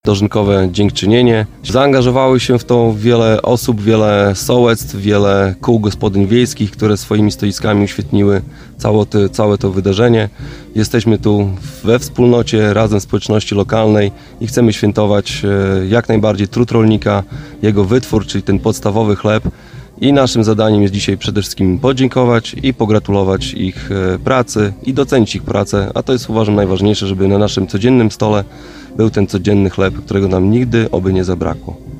dożynkowe dziękczynienie. Zaangażowały się w to wiele osób, wiele sołectw, wiele kół gospodyń wiejskich, które swoimi stoiskami uświetniły całe to wydarzenie. Jesteśmy tu we wspólnocie, razem w społeczności lokalnej i chcemy świętować jak najbardziej trud rolnika, jego wytwór, czyli ten podstawowy chleb. I naszym zadaniem jest dzisiaj przede wszystkim podziękować i pogratulować ich pracy i docenić ich pracę, a to jest, uważam, najważniejsze, żeby na naszym codziennym stole był ten codzienny chleb, którego nam nigdy oby nie zabrakło.